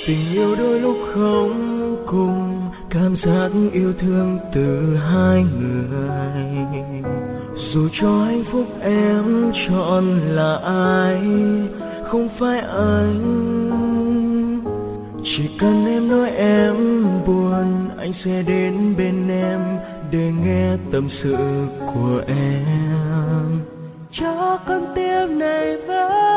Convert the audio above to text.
Tình yêu đôi lúc không cùng, cảm giác yêu thương từ hai người. Dù cho hạnh phúc em chọn là ai, không phải anh. Chỉ cần em nói em buồn, anh sẽ đến bên em để nghe tâm sự của em. Cho con tim này với